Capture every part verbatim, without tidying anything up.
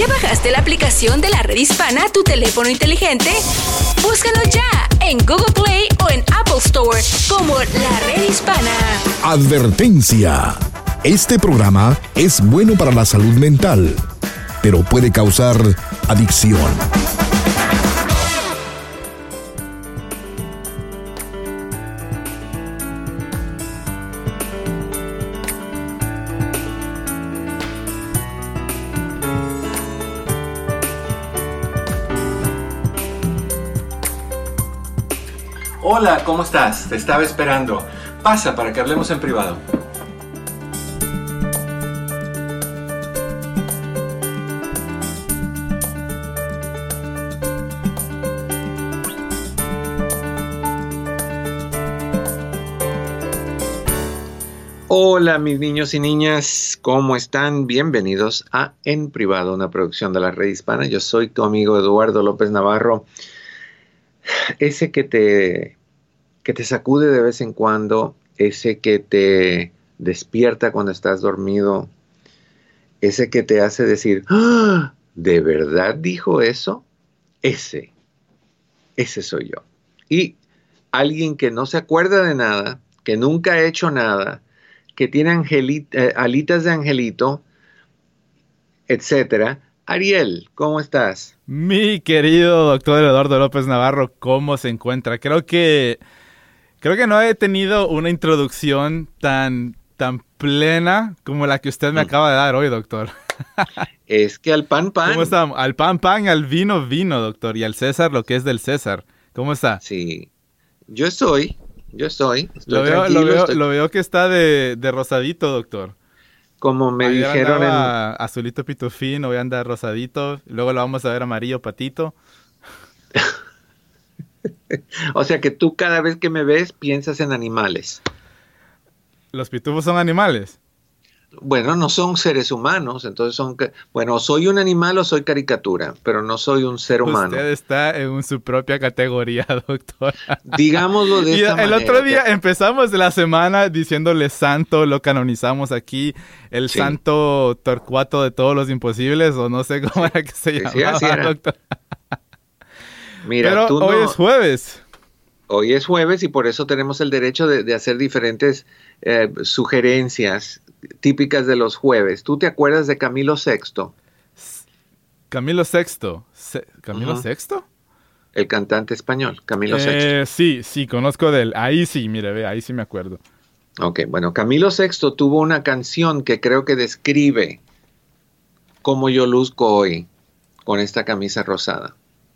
¿Ya bajaste la aplicación de la Red Hispana a tu teléfono inteligente? Búscanos ya en Google Play o en Apple Store como La Red Hispana. Advertencia. Este programa es bueno para la salud mental, pero puede causar adicción. Hola, ¿cómo estás? Te estaba esperando. Pasa para que hablemos en privado. Hola, mis niños y niñas, ¿cómo están? Bienvenidos a En Privado, una producción de la Red Hispana. Yo soy tu amigo Eduardo López Navarro. Ese que te, que te sacude de vez en cuando, ese que te despierta cuando estás dormido, ese que te hace decir, ¡ah! ¿De verdad dijo eso? Ese, ese soy yo. Y alguien que no se acuerda de nada, que nunca ha hecho nada, que tiene angelita, eh, alitas de angelito, etcétera. Ariel, ¿cómo estás? Mi querido doctor Eduardo López Navarro, ¿cómo se encuentra? Creo que creo que no he tenido una introducción tan, tan plena como la que usted me mm. acaba de dar hoy, doctor. Es que al pan pan. ¿Cómo está? Al pan pan, al vino vino, doctor, y al César lo que es del César. ¿Cómo está? Sí, yo estoy, yo estoy. estoy lo, veo, tranquilo, lo, veo, estoy... lo veo que está de, de rosadito, doctor. Como me Ayer dijeron en... azulito pitufín, hoy anda rosadito, luego lo vamos a ver amarillo patito. O sea que tú cada vez que me ves piensas en animales. ¿Los pitufos son animales? Bueno, no son seres humanos, entonces son... Bueno, soy un animal o soy caricatura, pero no soy un ser humano. Usted está en su propia categoría, doctor. Digámoslo de y esta el manera. El otro día que... empezamos la semana diciéndole santo, lo canonizamos aquí, el sí. santo Torcuato de todos los imposibles, o no sé cómo sí. era que se sí, llamaba, sí, así era. doctor. Mira, pero tú hoy no... es jueves. Hoy es jueves y por eso tenemos el derecho de, de hacer diferentes eh, sugerencias típicas de los jueves. ¿Tú te acuerdas de Camilo Sexto? Camilo Sexto. Se- ¿Camilo Uh-huh. Sexto? El cantante español, Camilo eh, Sexto. Sí, sí, conozco de él. Ahí sí, mire, ve, ahí sí me acuerdo. Ok, bueno, Camilo Sexto tuvo una canción que creo que describe cómo yo luzco hoy con esta camisa rosada.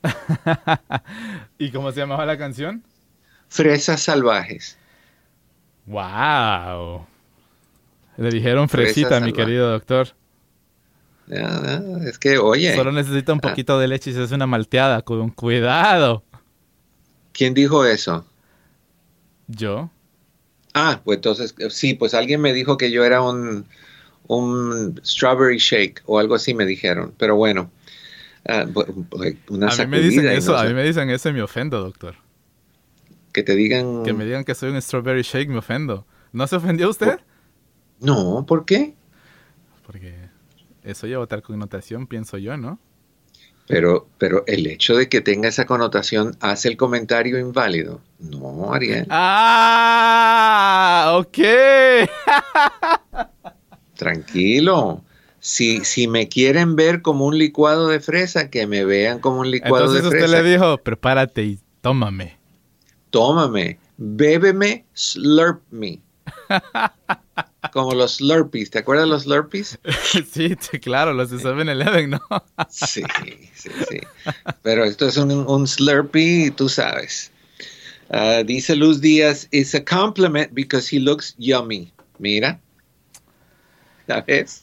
¿Y cómo se llamaba la canción? Fresas salvajes. ¡Wow! Le dijeron fresita, Fresa mi querido doctor. Ya, ya, es que, oye. Solo necesita un poquito ah. de leche y se hace una malteada. Con cuidado. ¿Quién dijo eso? ¿Yo? Ah, pues entonces, sí, pues alguien me dijo que yo era un, un strawberry shake o algo así me dijeron. Pero bueno, uh, una a mí me dicen eso, no sé. a mí me dicen eso y me ofendo, doctor. Que te digan... Que me digan que soy un strawberry shake, me ofendo. ¿No se ofendió usted? No, ¿por qué? Porque eso lleva tal connotación, pienso yo, ¿no? Pero, pero el hecho de que tenga esa connotación hace el comentario inválido. No, Ariel. ¡Ah! ¡Ok! Tranquilo. Si, si me quieren ver como un licuado de fresa, que me vean como un licuado Entonces de fresa. Entonces usted le dijo, prepárate y tómame. Tómame, bébeme, slurp me. Como los Slurpees, ¿te acuerdas de los Slurpees? Sí, sí, claro, los de seven eleven, ¿no? Sí, sí, sí. Pero esto es un, un Slurpee, tú sabes. Uh, dice Luz Díaz, it's a compliment because he looks yummy. Mira. ¿Sabes?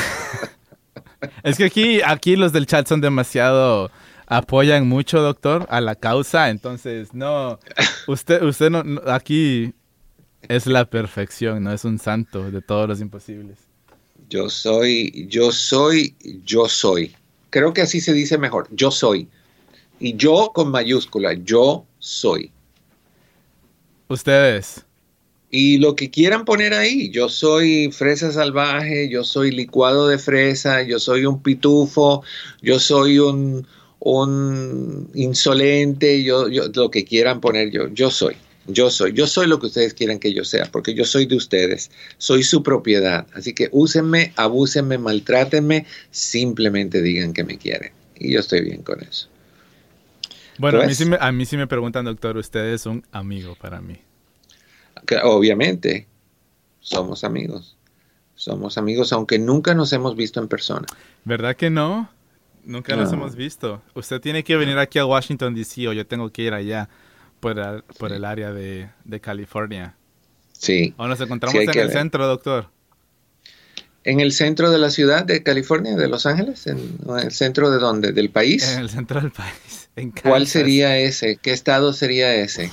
Es que aquí, aquí los del chat son demasiado... apoyan mucho, doctor, a la causa. Entonces, no... Usted, usted no, no... Aquí... Es la perfección, no es un santo de todos los imposibles. Yo soy, yo soy, yo soy. Creo que así se dice mejor. Yo soy. Y yo con mayúscula. Yo soy. Ustedes. Y lo que quieran poner ahí, yo soy fresa salvaje, yo soy licuado de fresa, yo soy un pitufo, yo soy un, un insolente, yo, yo, lo que quieran poner yo, yo soy, yo soy, yo soy lo que ustedes quieran que yo sea, porque yo soy de ustedes, soy su propiedad. Así que úsenme, abúsenme, maltrátenme, simplemente digan que me quieren. Y yo estoy bien con eso. Bueno, a mí, sí me, a mí sí me preguntan, doctor, usted es un amigo para mí. Que obviamente somos amigos, somos amigos aunque nunca nos hemos visto en persona. ¿Verdad que no? Nunca no. nos hemos visto. Usted tiene que venir aquí a Washington, D C o yo tengo que ir allá por el, por el área de, de California. Sí. ¿O nos encontramos sí, en el ver. centro, doctor? ¿En el centro de la ciudad de California, de Los Ángeles? ¿En, en el centro de dónde? ¿Del país? En el centro del país. En ¿Cuál sería ese? ¿Qué estado sería ese?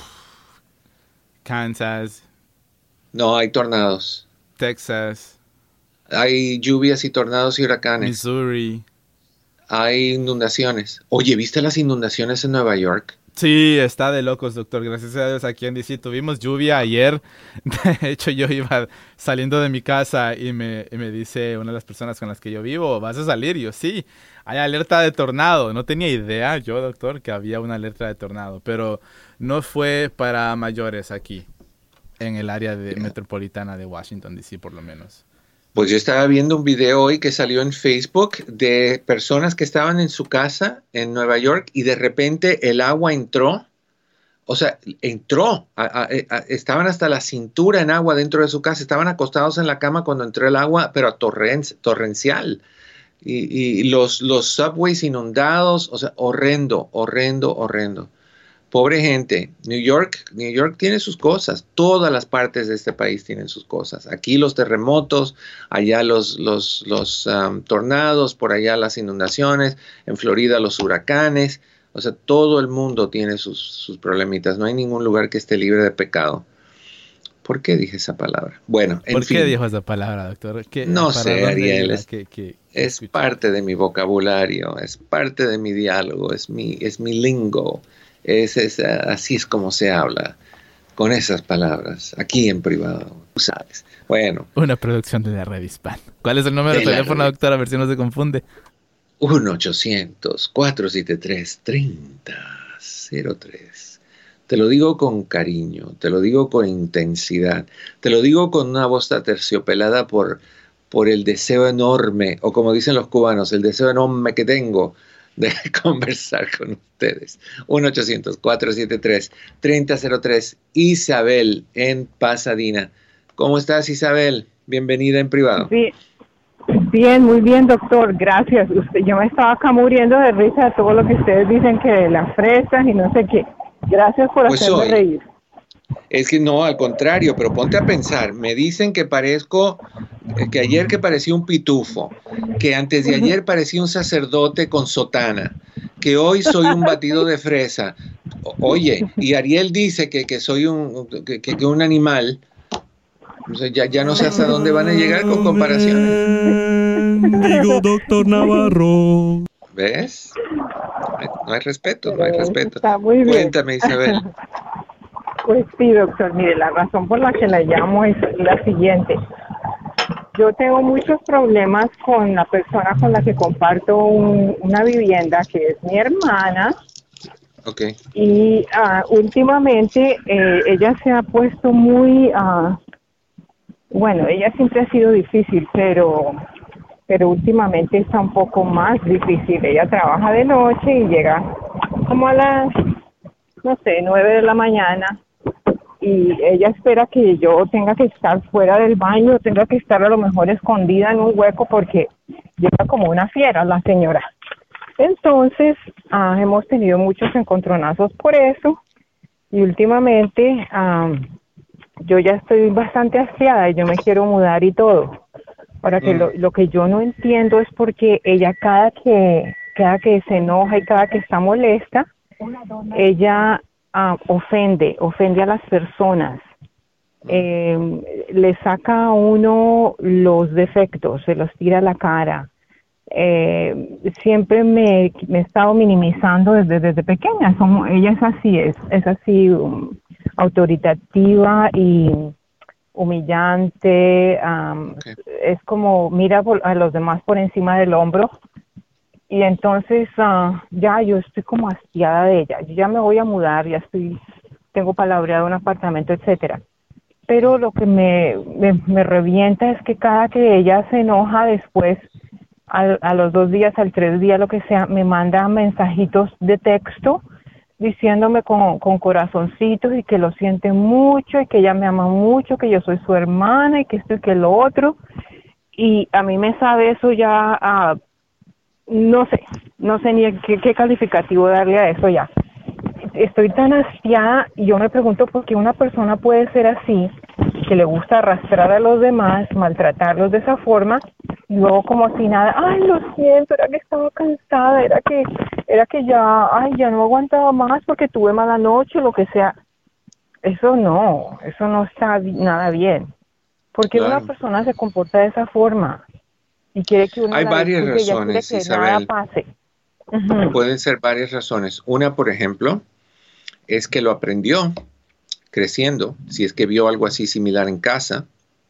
Kansas. No, hay tornados. Texas. Hay lluvias y tornados y huracanes. Missouri. Hay inundaciones. Oye, ¿viste las inundaciones en Nueva York? Sí, está de locos, doctor. Gracias a Dios aquí en D C tuvimos lluvia ayer. De hecho, yo iba saliendo de mi casa y me, y me dice una de las personas con las que yo vivo, ¿vas a salir? Y yo, sí, hay alerta de tornado. No tenía idea yo, doctor, que había una alerta de tornado, pero no fue para mayores aquí, en el área de, metropolitana de Washington, D C, por lo menos. Pues yo estaba viendo un video hoy que salió en Facebook de personas que estaban en su casa en Nueva York y de repente el agua entró, o sea, entró, a, a, a, estaban hasta la cintura en agua dentro de su casa, estaban acostados en la cama cuando entró el agua, pero a torren, torrencial. Y, y los, los subways inundados, o sea, horrendo, horrendo, horrendo. Pobre gente. New York, New York tiene sus cosas. Todas las partes de este país tienen sus cosas. Aquí los terremotos, allá los, los, los um, tornados, por allá las inundaciones, en Florida los huracanes. O sea, todo el mundo tiene sus, sus problemitas. No hay ningún lugar que esté libre de pecado. ¿Por qué dije esa palabra? Bueno, en ¿Por fin. qué dijo esa palabra, doctor? ¿Qué, no sé, Ariel. Es, que, que, es parte de mi vocabulario, es parte de mi diálogo, es mi, es mi lingo. Es, es, así es como se habla, con esas palabras, aquí en privado, tú sabes. Bueno. Una producción de la Red Hispana. ¿Cuál es el número de, de teléfono, doctor? A ver si no se confunde. uno ochocientos, cuatro siete tres, tres cero cero tres. Te lo digo con cariño, te lo digo con intensidad, te lo digo con una voz aterciopelada por, por el deseo enorme, o como dicen los cubanos, el deseo enorme que tengo de conversar con ustedes. uno ochocientos, cuatro siete tres, tres cero cero tres. Isabel en Pasadena. ¿Cómo estás, Isabel? Bienvenida en privado. Bien, bien, muy bien, doctor. Gracias. Usted, yo me estaba acá muriendo de risa de todo lo que ustedes dicen que de las fresas y no sé qué. Gracias por pues hacerme hoy, reír. Es que no, al contrario, pero ponte a pensar. Me dicen que parezco, que ayer que parecía un pitufo, que antes de ayer parecía un sacerdote con sotana, que hoy soy un batido de fresa. Oye, y Ariel dice que, que soy un, que, que un animal. O sea, ya, ya no sé hasta dónde van a llegar con comparaciones. Digo, doctor Navarro. ¿Ves? No hay respeto, no hay respeto. Está muy bien. Cuéntame, Isabel. Pues sí, doctor, mire, la razón por la que la llamo es la siguiente. Yo tengo muchos problemas con la persona con la que comparto un, una vivienda, que es mi hermana. Okay. Y uh, últimamente eh, ella se ha puesto muy... Uh, bueno, ella siempre ha sido difícil, pero... pero últimamente está un poco más difícil. Ella trabaja de noche y llega como a las, no sé, nueve de la mañana, y ella espera que yo tenga que estar fuera del baño, tenga que estar a lo mejor escondida en un hueco porque llega como una fiera la señora. Entonces, ah, hemos tenido muchos encontronazos por eso, y últimamente ah, yo ya estoy bastante hastiada y yo me quiero mudar y todo. Ahora que mm. lo, lo que yo no entiendo es porque ella cada que, cada que se enoja y cada que está molesta, ella uh, ofende, ofende a las personas. Eh, le saca a uno los defectos, se los tira a la cara. Eh, siempre me, me he estado minimizando desde, desde pequeña. Somos, ella es así, es, es así um, autoritativa y humillante, um, okay. Es como mira a los demás por encima del hombro. Y entonces uh, ya yo estoy como hastiada de ella. Yo ya me voy a mudar, ya estoy, tengo palabreado un apartamento, etcétera. Pero lo que me, me, me revienta es que cada que ella se enoja después, a, a los dos días, al tres días, lo que sea, me manda mensajitos de texto diciéndome con, con corazoncitos y que lo siente mucho y que ella me ama mucho, que yo soy su hermana y que esto y que lo otro. Y a mí me sabe eso ya a... Uh, No sé, no sé ni qué, qué calificativo darle a eso ya. Estoy tan hastiada y yo me pregunto por qué una persona puede ser así, que le gusta arrastrar a los demás, maltratarlos de esa forma, y luego como si nada, ay, lo siento, era que estaba cansada, era que, era que ya, ay, ya no aguantaba más porque tuve mala noche, lo que sea. Eso no, eso no está nada bien. ¿Por qué claro. una persona se comporta de esa forma? Y quiere que uno Hay varias razones, que Isabel. Nada pase. Uh-huh. Pueden ser varias razones. Una, por ejemplo, es que lo aprendió creciendo, si es que vio algo así similar en casa.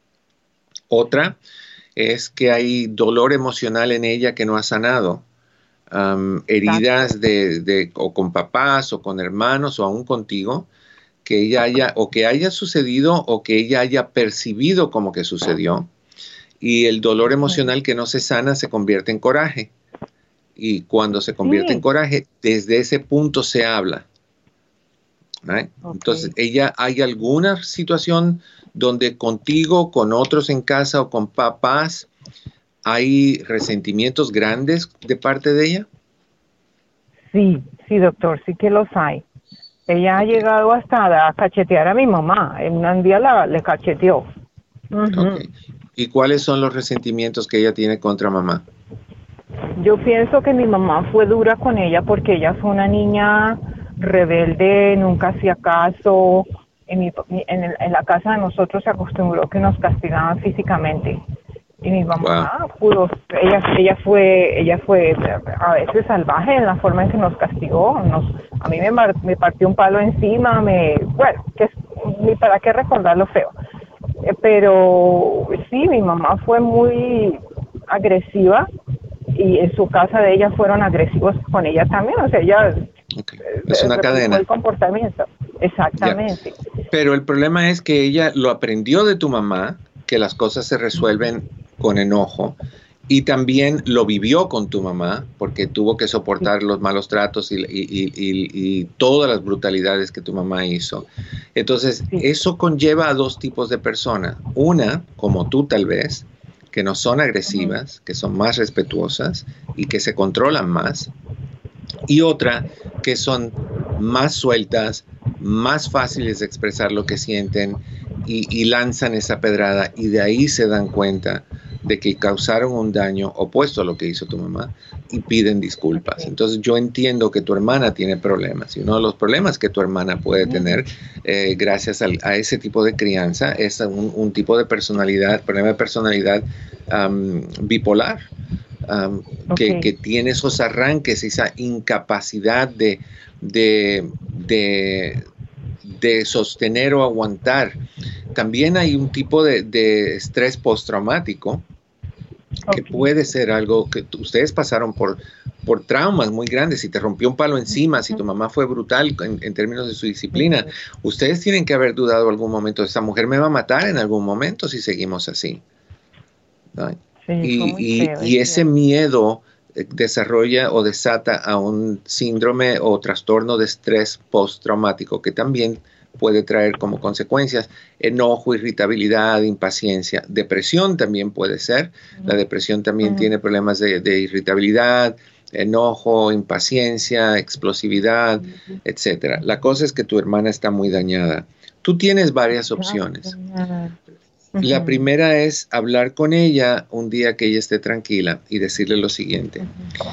Otra es que hay dolor emocional en ella que no ha sanado. Um, heridas de, de, o con papás o con hermanos o aún contigo, que ella haya, o que haya sucedido o que ella haya percibido como que sucedió. Y el dolor emocional que no se sana se convierte en coraje. Y cuando se convierte sí. en coraje, desde ese punto se habla. ¿Right? Okay. Entonces, ella, ¿hay alguna situación donde contigo, con otros en casa o con papás, hay resentimientos grandes de parte de ella? Sí, sí, doctor, sí que los hay. Ella okay. ha llegado hasta a cachetear a mi mamá. En un día la, le cacheteó. Uh-huh. Okay. ¿Y cuáles son los resentimientos que ella tiene contra mamá? Yo pienso que mi mamá fue dura con ella porque ella fue una niña rebelde, nunca hacía caso. En, mi, en, el, en la casa de nosotros se acostumbró que nos castigaban físicamente. Y mi mamá wow. pudo, ella, ella fue, ella fue a veces salvaje en la forma en que nos castigó. Nos, a mí me, me partió un palo encima, me, bueno, que ni para qué recordar lo feo. Pero sí, mi mamá fue muy agresiva y en su casa de ella fueron agresivos con ella también, o sea, ella okay. es una cadena. El comportamiento, exactamente. Yeah. Pero el problema es que ella lo aprendió de tu mamá, que las cosas se resuelven con enojo, y también lo vivió con tu mamá, porque tuvo que soportar sí. los malos tratos y, y, y, y, y todas las brutalidades que tu mamá hizo. Entonces, sí. eso conlleva a dos tipos de personas. Una, como tú tal vez, que no son agresivas, uh-huh. que son más respetuosas y que se controlan más. Y otra, que son más sueltas, más fáciles de expresar lo que sienten y, y lanzan esa pedrada, y de ahí se dan cuenta de que causaron un daño opuesto a lo que hizo tu mamá y piden disculpas. Okay. Entonces yo entiendo que tu hermana tiene problemas, y uno de los problemas que tu hermana puede tener eh, gracias al, a ese tipo de crianza es un, un tipo de personalidad, problema de personalidad um, bipolar, um, okay. que, que tiene esos arranques, esa incapacidad de, de, de, de sostener o aguantar. También hay un tipo de, de estrés postraumático que okay. puede ser algo que t- ustedes pasaron por, por traumas muy grandes. Si te rompió un palo encima, si tu mamá fue brutal en, en términos de su disciplina, ustedes tienen que haber dudado algún momento, esta mujer me va a matar en algún momento si seguimos así. ¿No? Sí, y, y, feo, y ese miedo desarrolla o desata a un síndrome o trastorno de estrés postraumático que también puede traer como consecuencias enojo, irritabilidad, impaciencia. Depresión también puede ser. La depresión también uh-huh. tiene problemas de, de irritabilidad, enojo, impaciencia, explosividad, uh-huh. etcétera. La cosa es que tu hermana está muy dañada. Tú tienes varias opciones. Uh-huh. La primera es hablar con ella un día que ella esté tranquila y decirle lo siguiente.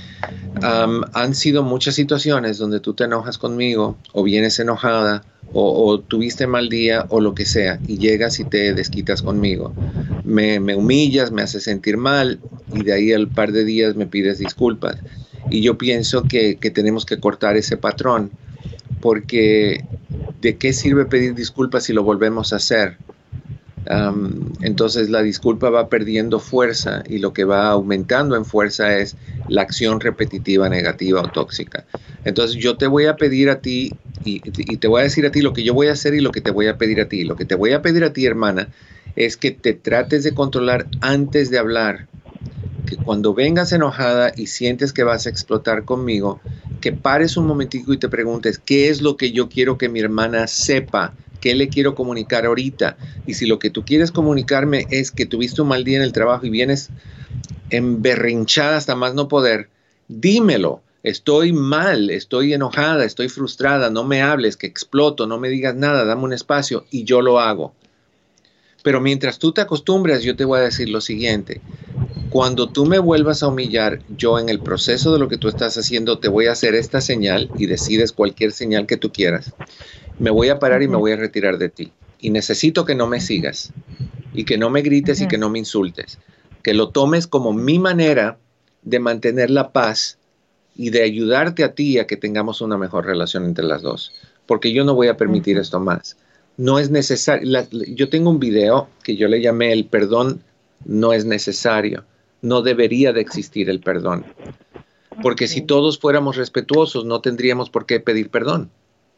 Um, han sido muchas situaciones donde tú te enojas conmigo o vienes enojada o, o tuviste mal día o lo que sea y llegas y te desquitas conmigo. Me, me humillas, me haces sentir mal y de ahí al par de días me pides disculpas. Y yo pienso que, que tenemos que cortar ese patrón, porque ¿de qué sirve pedir disculpas si lo volvemos a hacer? Um, entonces la disculpa va perdiendo fuerza y lo que va aumentando en fuerza es la acción repetitiva negativa o tóxica. Entonces yo te voy a pedir a ti y, y te voy a decir a ti lo que yo voy a hacer y lo que te voy a pedir a ti. Lo que te voy a pedir a ti, hermana, es que te trates de controlar antes de hablar. Que cuando vengas enojada y sientes que vas a explotar conmigo, que pares un momentico y te preguntes, ¿qué es lo que yo quiero que mi hermana sepa? ¿Qué le quiero comunicar ahorita? Y si lo que tú quieres comunicarme es que tuviste un mal día en el trabajo y vienes emberrinchada hasta más no poder, dímelo. Estoy mal, estoy enojada, estoy frustrada, no me hables, que exploto, no me digas nada, dame un espacio y yo lo hago. Pero mientras tú te acostumbras, yo te voy a decir lo siguiente. Cuando tú me vuelvas a humillar, yo en el proceso de lo que tú estás haciendo te voy a hacer esta señal y decides cualquier señal que tú quieras. Me voy a parar y me voy a retirar de ti. Y necesito que no me sigas y que no me grites y que no me insultes. Que lo tomes como mi manera de mantener la paz y de ayudarte a ti a que tengamos una mejor relación entre las dos. Porque yo no voy a permitir uh-huh. esto más. No es necesario. La, yo tengo un video que yo le llamé el perdón no es necesario. No debería de existir el perdón. Porque okay. si todos fuéramos respetuosos, no tendríamos por qué pedir perdón.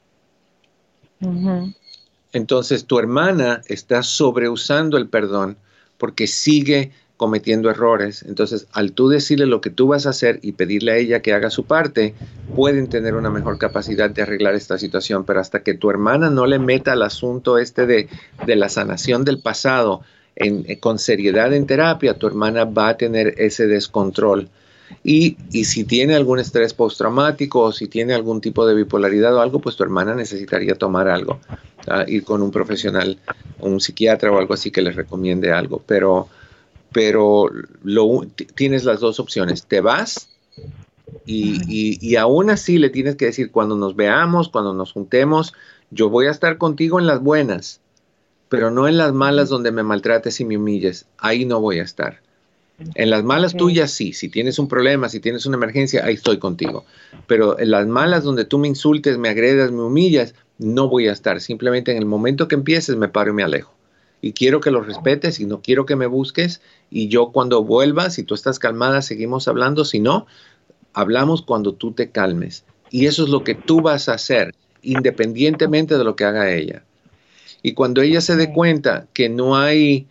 Uh-huh. Entonces tu hermana está sobreusando el perdón porque sigue cometiendo errores. Entonces, al tú decirle lo que tú vas a hacer y pedirle a ella que haga su parte, pueden tener una mejor capacidad de arreglar esta situación. Pero hasta que tu hermana no le meta al asunto este de, de la sanación del pasado en, en, con seriedad en terapia, tu hermana va a tener ese descontrol. Y, y si tiene algún estrés postraumático o si tiene algún tipo de bipolaridad o algo, pues tu hermana necesitaría tomar algo, uh, ir con un profesional, un psiquiatra o algo así que les recomiende algo. Pero pero lo, tienes las dos opciones. Te vas y, y, y aún así le tienes que decir, cuando nos veamos, cuando nos juntemos, yo voy a estar contigo en las buenas, pero no en las malas donde me maltrates y me humilles. Ahí no voy a estar. En las malas tuyas sí. Si tienes un problema, si tienes una emergencia, ahí estoy contigo. Pero en las malas donde tú me insultes, me agredas, me humillas, no voy a estar. Simplemente en el momento que empieces me paro y me alejo. Y quiero que lo respetes y no quiero que me busques. Y yo cuando vuelva, si tú estás calmada, seguimos hablando. Si no, hablamos cuando tú te calmes. Y eso es lo que tú vas a hacer, independientemente de lo que haga ella. Y cuando ella se dé cuenta que no hay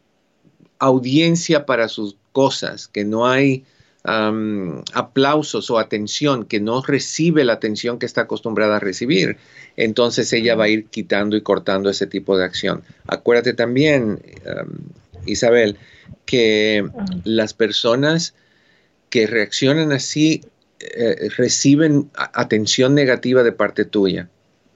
audiencia para sus cosas, que no hay um, aplausos o atención, que no recibe la atención que está acostumbrada a recibir, entonces ella va a ir quitando y cortando ese tipo de acción. Acuérdate también, um, Isabel, que las personas que reaccionan así eh, reciben atención negativa de parte tuya.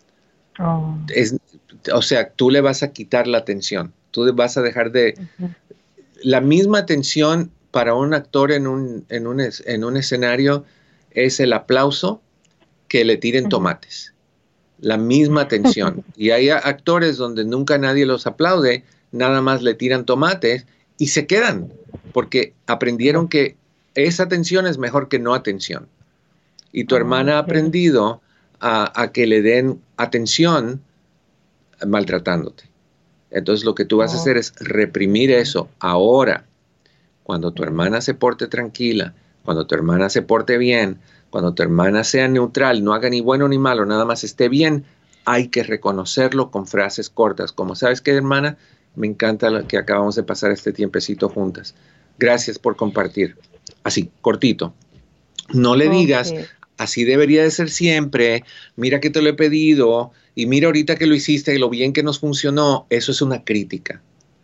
Oh. Es, o sea, tú le vas a quitar la atención, tú vas a dejar de... Uh-huh. La misma atención para un actor en un, en un, en un escenario es el aplauso que le tiren tomates. La misma atención. Y hay actores donde nunca nadie los aplaude, nada más le tiran tomates y se quedan, porque aprendieron que esa atención es mejor que no atención. Y tu hermana ha aprendido a, a que le den atención maltratándote. Entonces lo que tú vas a hacer es reprimir eso ahora. Cuando tu hermana se porte tranquila, cuando tu hermana se porte bien, cuando tu hermana sea neutral, no haga ni bueno ni malo, nada más esté bien, hay que reconocerlo con frases cortas. Como, ¿sabes qué, hermana? Me encanta lo que acabamos de pasar este tiempecito juntas. Gracias por compartir. Así, cortito. No le okay. digas, así debería de ser siempre, mira que te lo he pedido, y mira ahorita que lo hiciste y lo bien que nos funcionó. Eso es una crítica.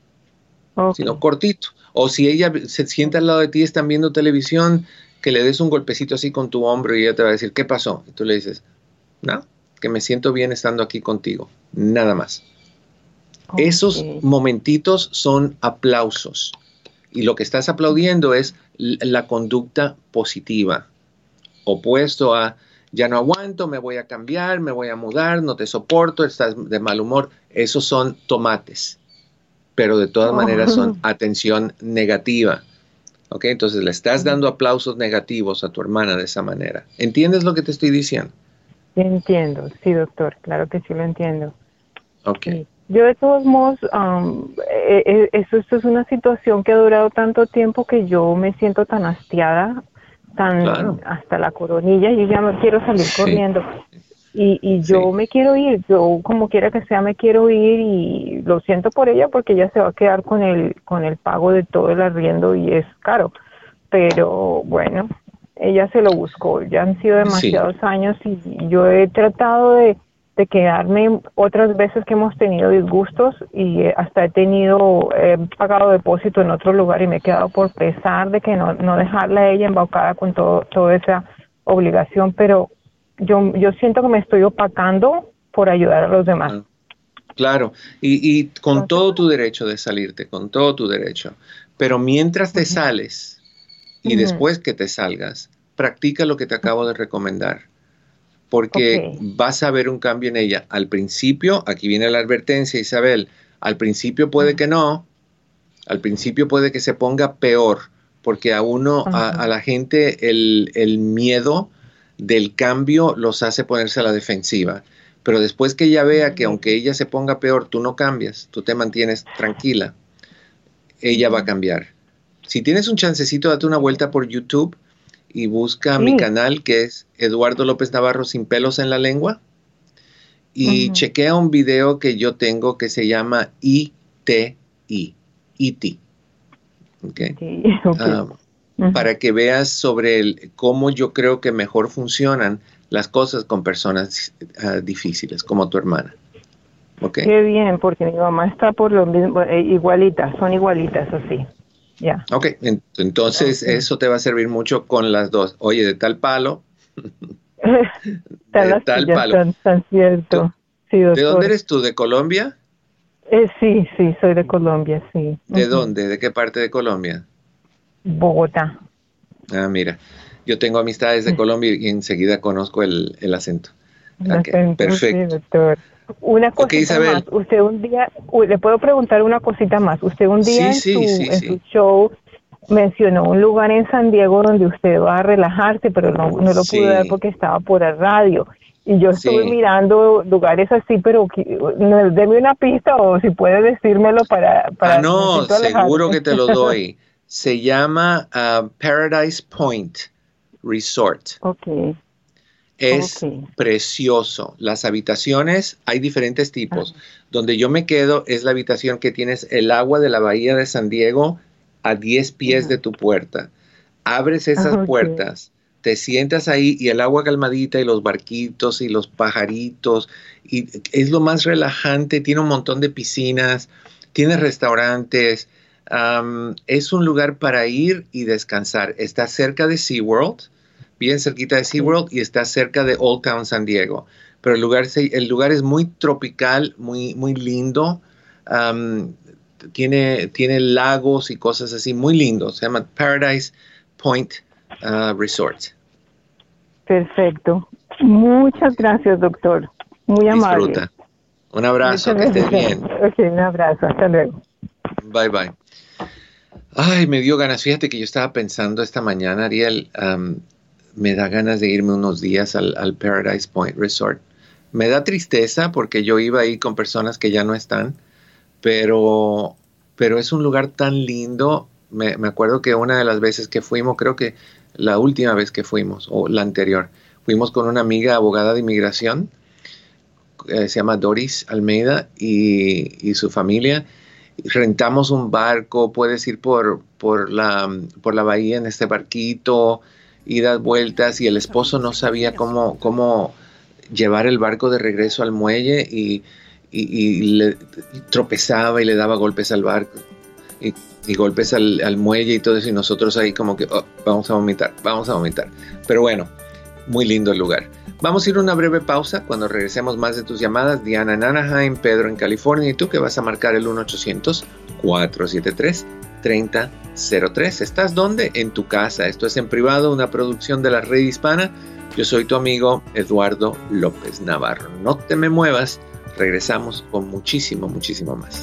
Okay. Sino cortito. O si ella se sienta al lado de ti, están viendo televisión, que le des un golpecito así con tu hombro y ella te va a decir, ¿qué pasó? Y tú le dices, no, que me siento bien estando aquí contigo. Nada más. Okay. Esos momentitos son aplausos. Y lo que estás aplaudiendo es la conducta positiva. Opuesto a, ya no aguanto, me voy a cambiar, me voy a mudar, no te soporto, estás de mal humor. Esos son tomates, pero de todas oh. maneras son atención negativa. ¿Ok? Entonces le estás dando aplausos negativos a tu hermana de esa manera. ¿Entiendes lo que te estoy diciendo? Entiendo, sí, doctor, claro que sí lo entiendo. Ok. Sí. yo de todos modos, um, eh, eh, eso, esto es una situación que ha durado tanto tiempo que yo me siento tan hastiada, tan Claro. hasta la coronilla, y ya me quiero salir Sí. corriendo. Y, y yo Sí. me quiero ir, yo como quiera que sea me quiero ir, y lo siento por ella porque ella se va a quedar con el, con el pago de todo el arriendo y es caro. Pero bueno, ella se lo buscó, ya han sido demasiados sí. años y yo he tratado de, de quedarme otras veces que hemos tenido disgustos y hasta he tenido, he pagado depósito en otro lugar y me he quedado por pesar de que no, no dejarla a ella embaucada con todo, toda esa obligación, pero yo, yo siento que me estoy opacando por ayudar a los demás. Ah, claro, y, y con todo tu derecho de salirte, con todo tu derecho, pero mientras te uh-huh. sales y uh-huh. después que te salgas, practica lo que te acabo de recomendar, porque okay. vas a ver un cambio en ella. Al principio, aquí viene la advertencia, Isabel, al principio puede uh-huh. que no, al principio puede que se ponga peor, porque a uno, uh-huh. a, a la gente, el, el miedo del cambio los hace ponerse a la defensiva. Pero después que ella vea que aunque ella se ponga peor, tú no cambias, tú te mantienes tranquila, ella va a cambiar. Si tienes un chancecito, date una vuelta por YouTube y busca sí. mi canal, que es Eduardo López Navarro Sin Pelos en la Lengua, y uh-huh. chequea un video que yo tengo que se llama I T I, E T ¿okay? Sí, okay. Um, uh-huh. para que veas sobre el, cómo yo creo que mejor funcionan las cosas con personas uh, difíciles, como tu hermana. ¿Okay? Qué bien, porque mi mamá está por lo mismo, eh, igualitas, son igualitas, así. Ya. Ok, entonces okay. eso te va a servir mucho con las dos. Oye, de tal palo. de tal palo. Tan, tan cierto. Sí, ¿de dónde eres tú? ¿De Colombia? Eh, sí, sí, soy de Colombia, sí. ¿De uh-huh. dónde? ¿De qué parte de Colombia? Bogotá. Ah, mira, yo tengo amistades de Colombia y enseguida conozco el, el acento. El okay, acento perfecto. Sí, doctor. Una cosita okay, más, usted un día, le puedo preguntar una cosita más, usted un día sí, en, sí, su, sí, en sí. su show mencionó un lugar en San Diego donde usted va a relajarse, pero no, no lo sí. pude ver porque estaba por el radio, y yo estuve sí. mirando lugares así, pero deme una pista o si puede decírmelo para... para ah, no, seguro que te lo doy. Se llama uh, Paradise Point Resort. Ok. Es okay. precioso. Las habitaciones, hay diferentes tipos. Ah. Donde yo me quedo es la habitación que tienes el agua de la bahía de San Diego a diez pies uh-huh. de tu puerta. Abres esas okay. puertas, te sientas ahí y el agua calmadita y los barquitos y los pajaritos. Y es lo más relajante. Tiene un montón de piscinas, tiene restaurantes. Um, es un lugar para ir y descansar. Está cerca de SeaWorld. Bien cerquita de SeaWorld y está cerca de Old Town San Diego. Pero el lugar, el lugar es muy tropical, muy, muy lindo. Um, tiene, tiene lagos y cosas así, muy lindos. Se llama Paradise Point uh, Resort. Perfecto. Muchas gracias, doctor. Muy amable. Disfruta. Un abrazo, que estés bien. Ok, un abrazo. Hasta luego. Bye, bye. Ay, me dio ganas. Fíjate que yo estaba pensando esta mañana, Ariel, um, me da ganas de irme unos días al, al Paradise Point Resort. Me da tristeza porque yo iba ahí con personas que ya no están, pero, pero es un lugar tan lindo. Me, me acuerdo que una de las veces que fuimos, creo que la última vez que fuimos, o la anterior, fuimos con una amiga abogada de inmigración, eh, se llama Doris Almeida, y, y su familia. Rentamos un barco, puedes ir por, por, la, por la bahía en este barquito, y das vueltas, y el esposo no sabía cómo, cómo llevar el barco de regreso al muelle y, y, y le y tropezaba y le daba golpes al barco y, y golpes al, al muelle y todo eso, y nosotros ahí como que oh, vamos a vomitar, vamos a vomitar. Pero bueno, muy lindo el lugar. Vamos a ir a una breve pausa. Cuando regresemos, más de tus llamadas. Diana en Anaheim, Pedro en California, y tú que vas a marcar el uno ochocientos, cuatro siete tres, tres cero cero tres. ¿Estás dónde? En tu casa. Esto es En Privado, una producción de la Red Hispana. Yo soy tu amigo Eduardo López Navarro. No te me muevas. Regresamos con muchísimo, muchísimo más.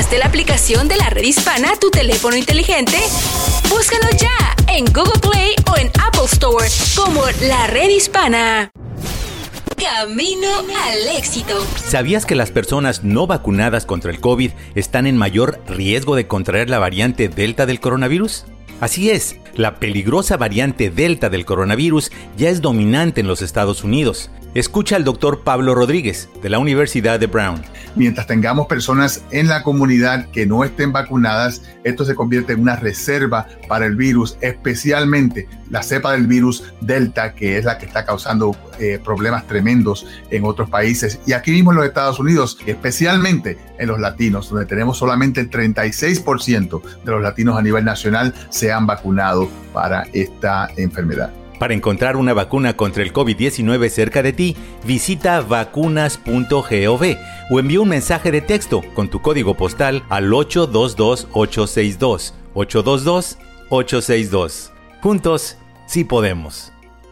¿Descargaste la aplicación de la Red Hispana a tu teléfono inteligente? Búscanos ya en Google Play o en Apple Store como La Red Hispana. Camino al éxito. ¿Sabías que las personas no vacunadas contra el COVID están en mayor riesgo de contraer la variante Delta del coronavirus? Así es, la peligrosa variante Delta del coronavirus ya es dominante en los Estados Unidos. Escucha al doctor Pablo Rodríguez, de la Universidad de Brown. Mientras tengamos personas en la comunidad que no estén vacunadas, esto se convierte en una reserva para el virus, especialmente la cepa del virus Delta, que es la que está causando eh, problemas tremendos en otros países. Y aquí mismo en los Estados Unidos, especialmente en los latinos, donde tenemos solamente el treinta y seis por ciento de los latinos a nivel nacional se han vacunado para esta enfermedad. Para encontrar una vacuna contra el COVID diecinueve cerca de ti, visita vacunas punto gov o envía un mensaje de texto con tu código postal al ocho dos dos ocho seis dos, ocho dos dos ocho seis dos. Juntos, sí podemos.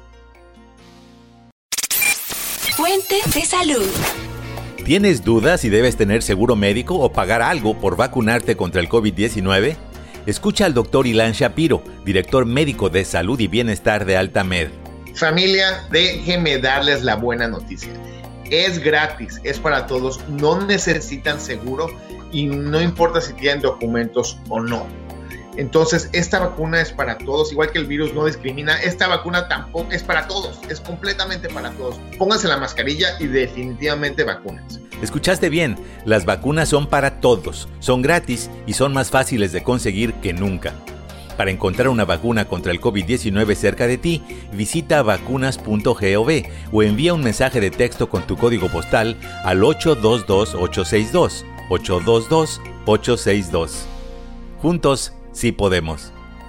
Fuente de salud. ¿Tienes dudas si debes tener seguro médico o pagar algo por vacunarte contra el COVID diecinueve? Escucha al doctor Ilan Shapiro, director médico de salud y bienestar de Altamed. Familia, déjenme darles la buena noticia. Es gratis, es para todos, no necesitan seguro y no importa si tienen documentos o no. Entonces, esta vacuna es para todos, igual que el virus no discrimina, esta vacuna tampoco es para todos, es completamente para todos. Pónganse la mascarilla y definitivamente vacúnense. Escuchaste bien, las vacunas son para todos, son gratis y son más fáciles de conseguir que nunca. Para encontrar una vacuna contra el COVID diecinueve cerca de ti, visita vacunas punto gov o envía un mensaje de texto con tu código postal al ocho dos dos ocho seis dos, ocho dos dos ocho seis dos. Juntos, sí podemos.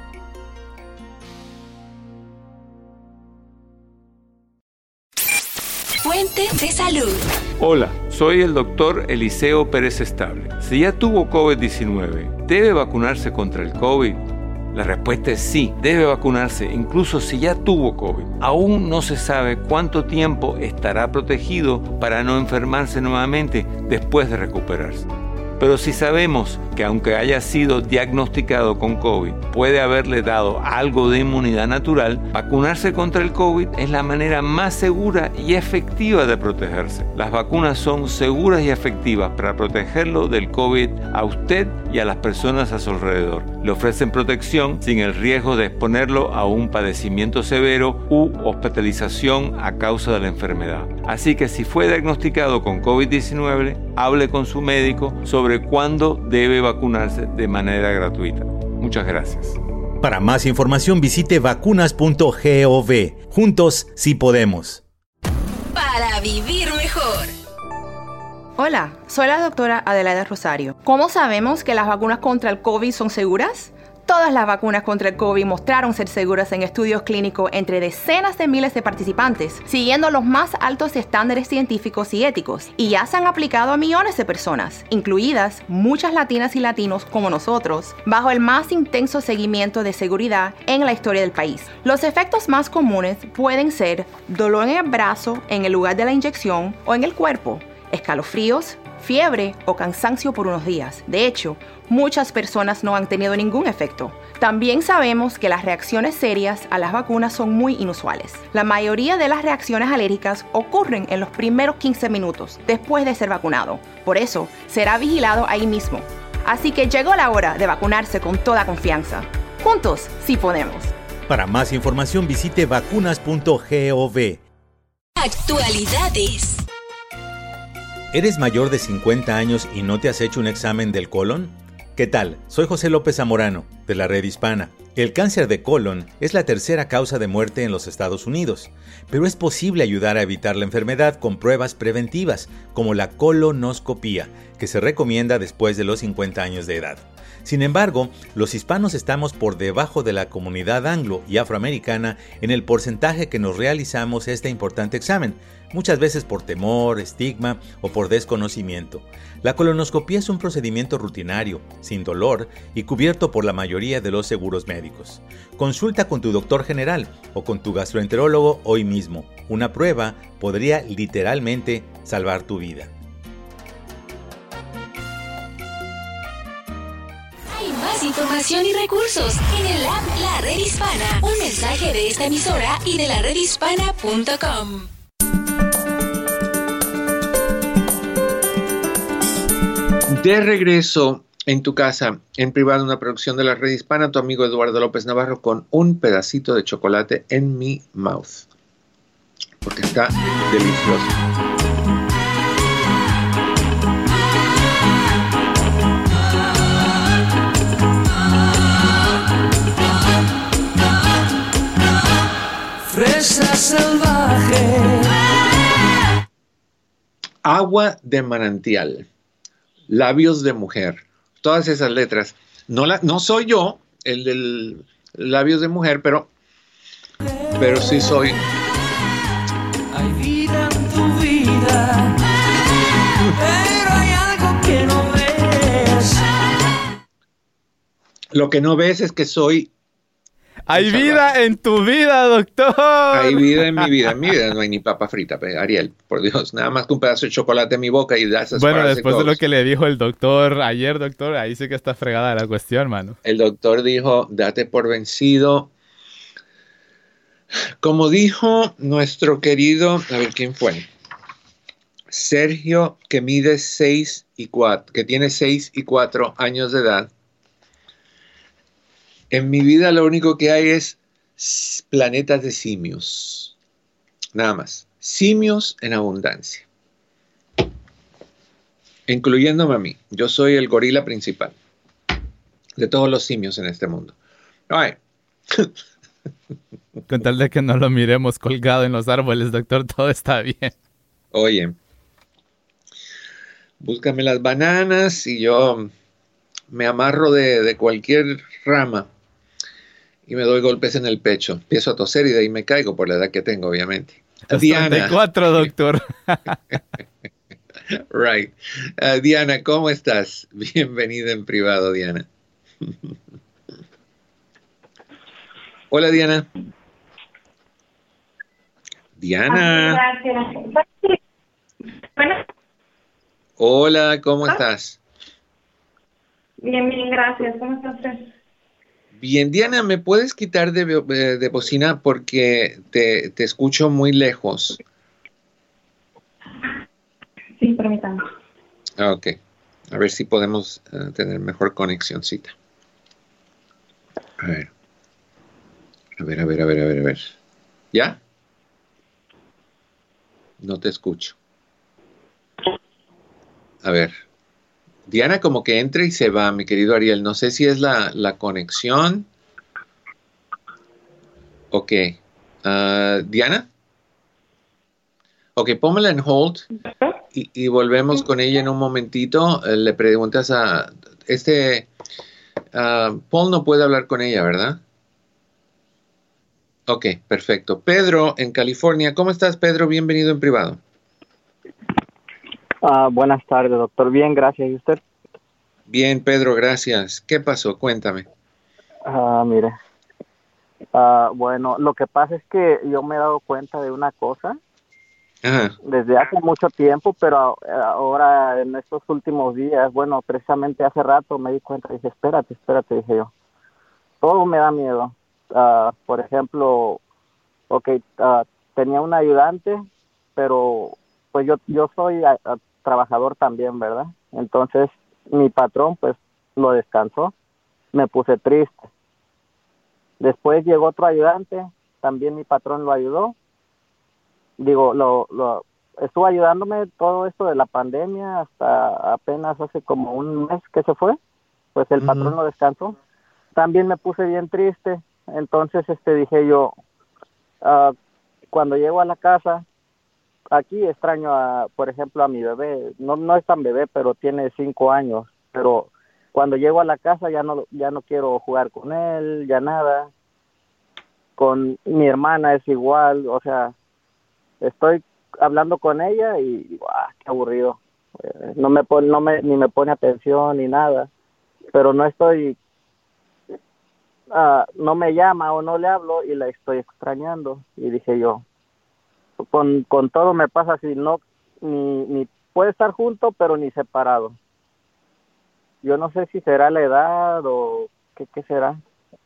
Fuente de salud. Hola, soy el doctor Eliseo Pérez Estable. Si ya tuvo COVID diecinueve, ¿debe vacunarse contra el COVID? La respuesta es sí, debe vacunarse, incluso si ya tuvo COVID. Aún no se sabe cuánto tiempo estará protegido para no enfermarse nuevamente después de recuperarse. Pero si sabemos que aunque haya sido diagnosticado con COVID, puede haberle dado algo de inmunidad natural, vacunarse contra el COVID es la manera más segura y efectiva de protegerse. Las vacunas son seguras y efectivas para protegerlo del COVID a usted y a las personas a su alrededor. Le ofrecen protección sin el riesgo de exponerlo a un padecimiento severo u hospitalización a causa de la enfermedad. Así que si fue diagnosticado con COVID diecinueve, hable con su médico sobre cuándo debe vacunarse de manera gratuita. Muchas gracias. Para más información visite vacunas punto gov. Juntos sí podemos. Para vivir mejor. Hola, soy la doctora Adelaida Rosario. ¿Cómo sabemos que las vacunas contra el COVID son seguras? Todas las vacunas contra el COVID mostraron ser seguras en estudios clínicos entre decenas de miles de participantes, siguiendo los más altos estándares científicos y éticos, y ya se han aplicado a millones de personas, incluidas muchas latinas y latinos como nosotros, bajo el más intenso seguimiento de seguridad en la historia del país. Los efectos más comunes pueden ser dolor en el brazo, en el lugar de la inyección o en el cuerpo, escalofríos, fiebre o cansancio por unos días. De hecho, muchas personas no han tenido ningún efecto. También sabemos que las reacciones serias a las vacunas son muy inusuales. La mayoría de las reacciones alérgicas ocurren en los primeros quince minutos después de ser vacunado. Por eso, será vigilado ahí mismo. Así que llegó la hora de vacunarse con toda confianza. Juntos, sí podemos. Para más información visite vacunas punto gov. Actualidades. ¿Eres mayor de cincuenta años y no te has hecho un examen del colon? ¿Qué tal? Soy José López Zamorano, de la Red Hispana. El cáncer de colon es la tercera causa de muerte en los Estados Unidos, pero es posible ayudar a evitar la enfermedad con pruebas preventivas, como la colonoscopía, que se recomienda después de los cincuenta años de edad. Sin embargo, los hispanos estamos por debajo de la comunidad anglo y afroamericana en el porcentaje que nos realizamos este importante examen, muchas veces por temor, estigma o por desconocimiento. La colonoscopía es un procedimiento rutinario, sin dolor y cubierto por la mayoría de los seguros médicos. Consulta con tu doctor general o con tu gastroenterólogo hoy mismo. Una prueba podría literalmente salvar tu vida. información y recursos en el app La Red Hispana. Un mensaje de esta emisora y de la red hispana punto com. De regreso en tu casa, en privado, una producción de la Red Hispana, tu amigo Eduardo López Navarro con un pedacito de chocolate en mi mouth. Porque está delicioso. Fresa salvaje. Agua de manantial. Labios de mujer. Todas esas letras. No, la, no soy yo, el del labios de mujer, pero, pero sí soy. Hay vida en tu vida, pero hay algo que no ves. Lo que no ves es que soy. Hay vida en tu vida, doctor. Hay vida en mi vida. En mi vida no hay ni papa frita, pues, Ariel. Por Dios, nada más que un pedazo de chocolate en mi boca y das. Bueno, después de lo que le dijo el doctor ayer, doctor, ahí sí que está fregada la cuestión, mano. El doctor dijo, date por vencido. Como dijo nuestro querido, a ver, ¿quién fue? Sergio, que mide seis y cuatro, que tiene seis y cuatro años de edad. En mi vida lo único que hay es planetas de simios. Nada más. Simios en abundancia. Incluyéndome a mí. Yo soy el gorila principal de todos los simios en este mundo. Ay. Con tal de que no lo miremos colgado en los árboles, doctor, todo está bien. Oye, búscame las bananas y yo me amarro de, de cualquier rama y me doy golpes en el pecho. Empiezo a toser y de ahí me caigo por la edad que tengo, obviamente. Diana. treinta y cuatro, doctor. Right. Uh, Diana, ¿cómo estás? Bienvenida en privado, Diana. Hola, Diana. Diana. Bueno. Hola, ¿cómo estás? Bien, bien, gracias. ¿Cómo está usted? Bien, Diana, ¿me puedes quitar de, de bocina porque te, te escucho muy lejos? Sí, permítame. Ah, ok. A ver si podemos uh, tener mejor conexioncita. A ver. A ver, a ver, a ver, a ver, a ver. ¿Ya? No te escucho. A ver. Diana como que entra y se va, mi querido Ariel. No sé si es la, la conexión. Ok. Uh, ¿Diana? Ok, póngala en hold y, y volvemos con ella en un momentito. Uh, le preguntas a... Este... Uh, Paul no puede hablar con ella, ¿verdad? Ok, perfecto. Pedro, en California. ¿Cómo estás, Pedro? Bienvenido en privado. Uh, buenas tardes, doctor. Bien, gracias. ¿Y usted? Bien, Pedro, gracias. ¿Qué pasó? Cuéntame. Uh, mire, uh, bueno, lo que pasa es que yo me he dado cuenta de una cosa. Ajá. Desde hace mucho tiempo, pero ahora en estos últimos días, bueno, precisamente hace rato me di cuenta, dije, espérate, espérate, dije yo. Todo me da miedo. Uh, por ejemplo, ok, uh, tenía un ayudante, pero pues yo yo soy a, a, trabajador también, ¿verdad? Entonces mi patrón pues lo descansó, me puse triste. Después llegó otro ayudante, también mi patrón lo ayudó. Digo, lo, lo estuvo ayudándome todo esto de la pandemia hasta apenas hace como un mes que se fue, pues el uh-huh. patrón lo descansó. También me puse bien triste, entonces este dije yo, uh, cuando llego a la casa, aquí extraño a, por ejemplo, a mi bebé, no no es tan bebé, pero tiene cinco años, pero cuando llego a la casa ya no ya no quiero jugar con él, ya nada. Con mi hermana es igual, o sea, estoy hablando con ella y ¡ah, qué aburrido! Eh, no me pone, no me ni me pone atención ni nada, pero no estoy uh, no me llama o no le hablo y la estoy extrañando. Y dije yo, con con todo me pasa así, no ni ni puede estar junto pero ni separado. Yo no sé si será la edad o ¿Qué, qué será?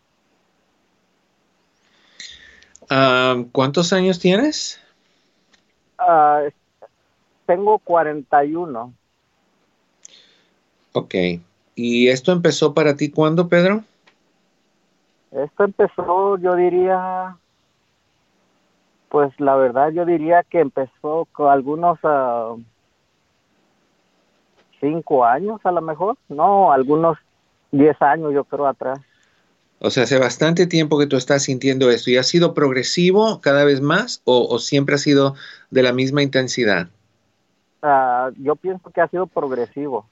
Uh, ¿Cuántos años tienes? Uh, tengo cuarenta y uno. Ok. ¿Y esto empezó para ti cuándo, Pedro? Esto empezó, yo diría, pues la verdad yo diría que empezó con algunos uh, cinco años a lo mejor, no, algunos diez años yo creo atrás. O sea, hace bastante tiempo que tú estás sintiendo esto. ¿Y ha sido progresivo cada vez más o, o siempre ha sido de la misma intensidad? Uh, yo pienso que ha sido progresivo.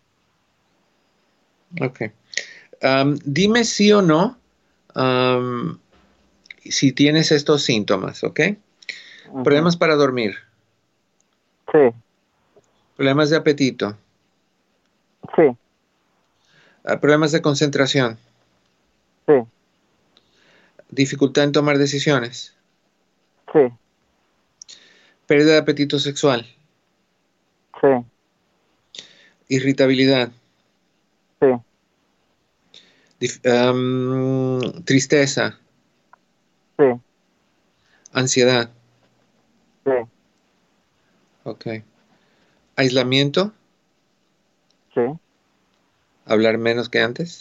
Ok. Um, dime sí o no um, si tienes estos síntomas, ¿ok? Uh-huh. Problemas para dormir. Sí. Problemas de apetito. Sí. Uh, problemas de concentración. Sí. Dificultad en tomar decisiones. Sí. Pérdida de apetito sexual. Sí. Irritabilidad. Sí. Dif- um, tristeza. Sí. Ansiedad. Sí. Ok. Aislamiento. Sí. Hablar menos que antes.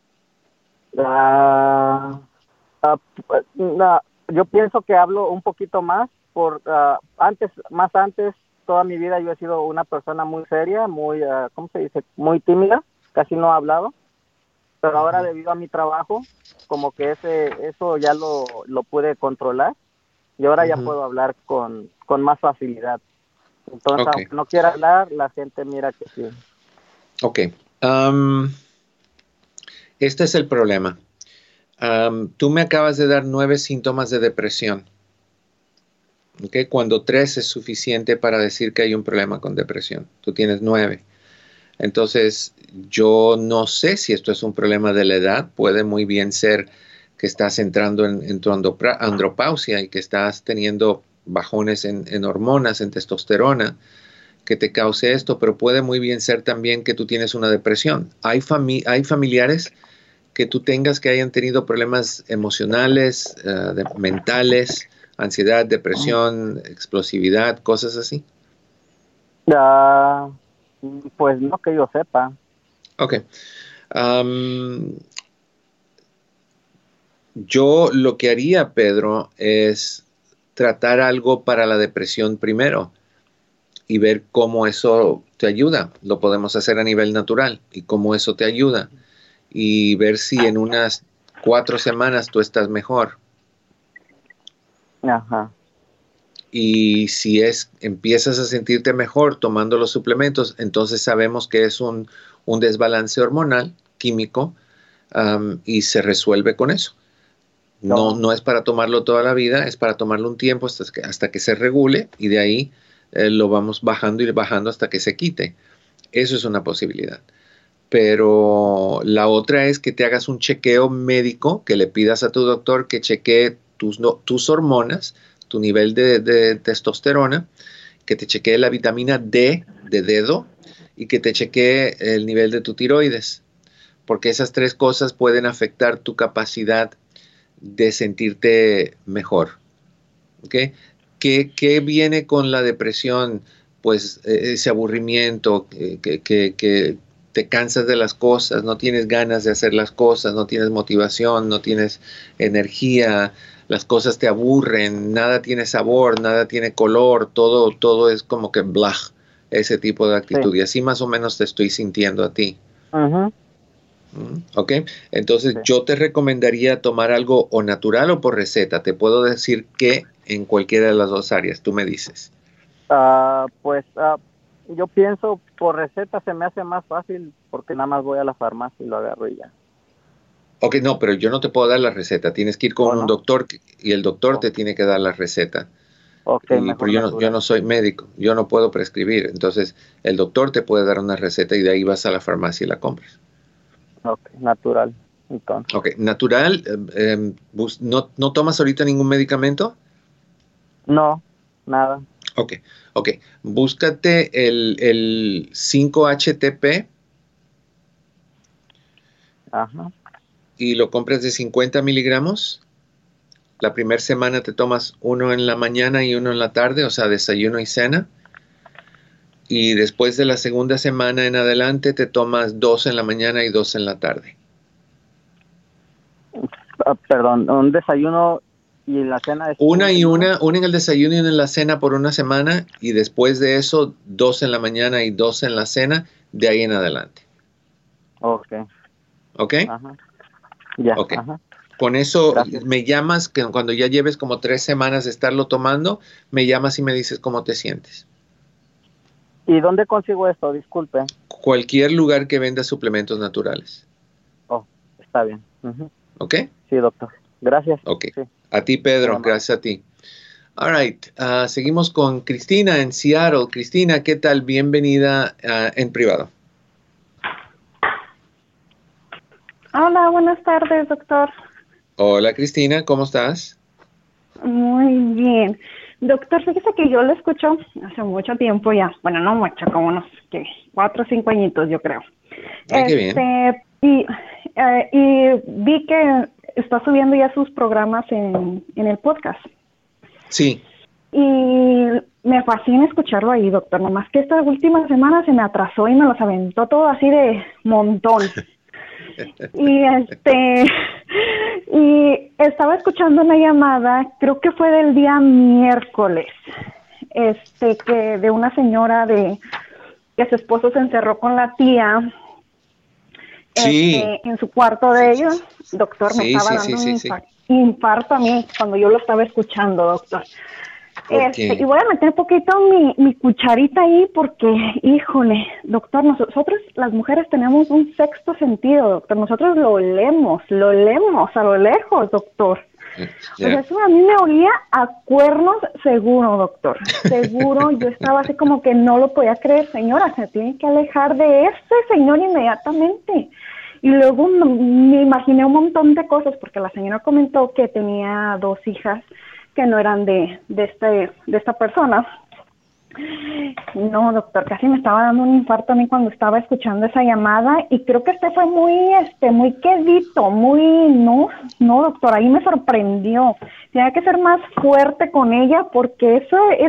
Uh, uh, no, yo pienso que hablo un poquito más. Por uh, antes, más antes, toda mi vida yo he sido una persona muy seria, muy, uh, ¿cómo se dice? Muy tímida. Casi no he hablado. Pero ahora debido a mi trabajo, como que ese eso ya lo, lo pude controlar y ahora uh-huh. ya puedo hablar con, con más facilidad. Entonces, okay. aunque no quiera hablar, la gente mira que sí. Ok. Um, este es el problema. Um, tú me acabas de dar nueve síntomas de depresión. Okay. Cuando tres es suficiente para decir que hay un problema con depresión. Tú tienes nueve. Entonces, yo no sé si esto es un problema de la edad. Puede muy bien ser que estás entrando en, en tu andropausia y que estás teniendo bajones en, en hormonas, en testosterona, que te cause esto, pero puede muy bien ser también que tú tienes una depresión. Hay, fami- hay familiares que tú tengas que hayan tenido problemas emocionales, uh, de, mentales, ansiedad, depresión, explosividad, cosas así. Uh, pues no que yo sepa. Ok. Um, yo lo que haría, Pedro, es tratar algo para la depresión primero y ver cómo eso te ayuda. Lo podemos hacer a nivel natural y cómo eso te ayuda. Y ver si en unas cuatro semanas tú estás mejor. Ajá. Y si es, empiezas a sentirte mejor tomando los suplementos, entonces sabemos que es un, un desbalance hormonal, químico, um, y se resuelve con eso. No, no, no es para tomarlo toda la vida, es para tomarlo un tiempo hasta que, hasta que se regule y de ahí eh, lo vamos bajando y bajando hasta que se quite. Eso es una posibilidad. Pero la otra es que te hagas un chequeo médico, que le pidas a tu doctor que chequee tus, no, tus hormonas, tu nivel de, de testosterona, que te chequee la vitamina D de dedo y que te chequee el nivel de tu tiroides, porque esas tres cosas pueden afectar tu capacidad de sentirte mejor. ¿Okay? ¿Qué, qué viene con la depresión? Pues ese aburrimiento, que, que, que te cansas de las cosas, no tienes ganas de hacer las cosas, no tienes motivación, no tienes energía, las cosas te aburren, nada tiene sabor, nada tiene color, todo, todo es como que blah, ese tipo de actitud. Sí. Y así más o menos te estoy sintiendo a ti. Uh-huh. Ok, entonces sí. Yo te recomendaría tomar algo o natural o por receta. Te puedo decir que en cualquiera de las dos áreas, tú me dices. Uh, pues uh, yo pienso por receta se me hace más fácil porque nada más voy a la farmacia y lo agarro y ya. Ok, no, pero yo no te puedo dar la receta. Tienes que ir con ¿O un no? doctor y el doctor oh. te tiene que dar la receta. Okay, y, pero yo no, yo no soy médico, yo no puedo prescribir. Entonces el doctor te puede dar una receta y de ahí vas a la farmacia y la compras. Ok, natural, entonces. Ok, natural, eh, eh, ¿no, ¿no tomas ahorita ningún medicamento? No, nada. Ok, ok, búscate el, el cinco H T P. Ajá. y lo compras de cincuenta miligramos. La primera semana te tomas uno en la mañana y uno en la tarde, o sea, desayuno y cena. Y después de la segunda semana en adelante te tomas dos en la mañana y dos en la tarde. Uh, perdón, un desayuno y la cena. Es una y una, una en el desayuno y una en la cena por una semana, y después de eso, dos en la mañana y dos en la cena, de ahí en adelante. Ok. ¿Ok? Ajá. Ya. Ok. Ajá. Con eso Gracias. me llamas, que cuando ya lleves como tres semanas de estarlo tomando, me llamas y me dices cómo te sientes. ¿Y dónde consigo esto? Disculpe. Cualquier lugar que venda suplementos naturales. Oh, está bien. Uh-huh. ¿Ok? Sí, doctor. Gracias. Ok. Sí. A ti, Pedro. Gracias a ti. All right. Uh, seguimos con Cristina en Seattle. Cristina, ¿qué tal? Bienvenida uh, en privado. Hola, buenas tardes, doctor. Hola, Cristina. ¿Cómo estás? Muy bien. Doctor, fíjese que yo lo escucho hace mucho tiempo ya. Bueno, no mucho, como unos ¿qué? cuatro o cinco añitos, yo creo. Ay, qué este, bien. Y, eh, y vi que está subiendo ya sus programas en, en el podcast. Sí. Y me fascina escucharlo ahí, doctor. Nomás que esta última semana se me atrasó y me los aventó todo así de montón. Y este y estaba escuchando una llamada, creo que fue del día miércoles, este que de una señora de que su esposo se encerró con la tía sí. este, en su cuarto de ellos. Doctor, me sí, estaba sí, dando sí, un sí, infarto, infarto a mí cuando yo lo estaba escuchando, doctor. Este, y voy a meter un poquito mi, mi cucharita ahí porque, híjole, doctor, nosotros las mujeres tenemos un sexto sentido, doctor. Nosotros lo olemos, lo olemos a lo lejos, doctor. Yeah. O sea, eso a mí me olía a cuernos seguro, doctor. Seguro, yo estaba así como que no lo podía creer. Señora, se tiene que alejar de ese señor inmediatamente. Y luego me imaginé un montón de cosas porque la señora comentó que tenía dos hijas que no eran de, de, este, de esta persona. No, doctor, casi me estaba dando un infarto a mí cuando estaba escuchando esa llamada y creo que este fue muy, este, muy quedito, muy, no, no, doctor, ahí me sorprendió. Tenía que ser más fuerte con ella porque eso era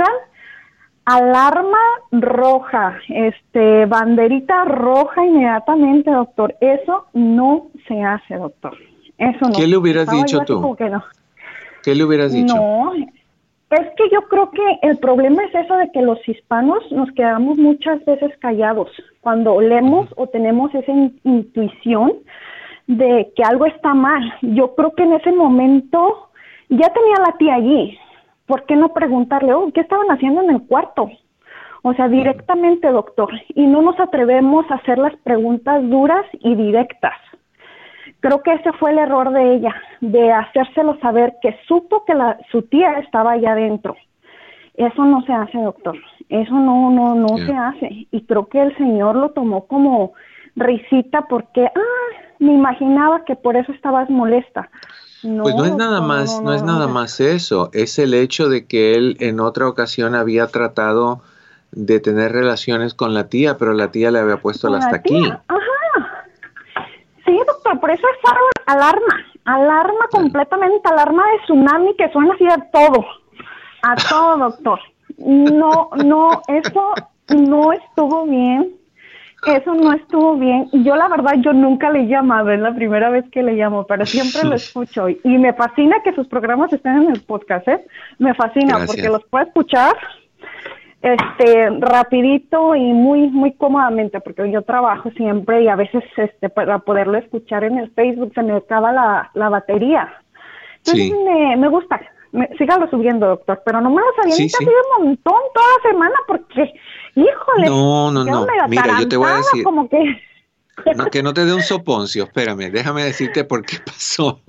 alarma roja, este, banderita roja inmediatamente, doctor. Eso no se hace, doctor. Eso no. ¿Qué le hubieras Estaba dicho yo así tú? como que no. ¿Qué le hubieras dicho? No, es que yo creo que el problema es eso de que los hispanos nos quedamos muchas veces callados cuando olemos o tenemos esa in- intuición de que algo está mal. Yo creo que en ese momento ya tenía a la tía allí. ¿Por qué no preguntarle, oh, qué estaban haciendo en el cuarto? O sea, directamente, doctor. Y no nos atrevemos a hacer las preguntas duras y directas. Creo que ese fue el error de ella, de hacérselo saber que supo que la, su tía estaba allá adentro. Eso no se hace, doctor. Eso no, no, no Yeah. se hace. Y creo que el señor lo tomó como risita porque, ah, me imaginaba que por eso estabas molesta. No, Pues no es nada doctor, más, no, no es no, nada no. más eso. Es el hecho de que él en otra ocasión había tratado de tener relaciones con la tía, pero la tía le había puesto el Con la hasta tía, aquí. Ajá. Sí, doctor, por eso es alarma, alarma completamente, alarma de tsunami que suena así a todo, a todo, doctor. No, no, eso no estuvo bien, eso no estuvo bien. Yo la verdad, yo nunca le he llamado, es la primera vez que le llamo, pero siempre lo escucho y me fascina que sus programas estén en el podcast, ¿eh? Me fascina Gracias. porque los puedo escuchar este rapidito y muy muy cómodamente porque yo trabajo siempre y a veces este para poderlo escuchar en el Facebook se me acaba la, la batería. Entonces Sí. me, me gusta, me, sígalo subiendo, doctor, pero no me lo sabía Sí, ni sí. casi un montón toda la semana porque, híjole, No, no, yo no. me Mira, yo te voy a atarantada, decir, como que no, que no te dé un soponcio, espérame, déjame decirte por qué pasó.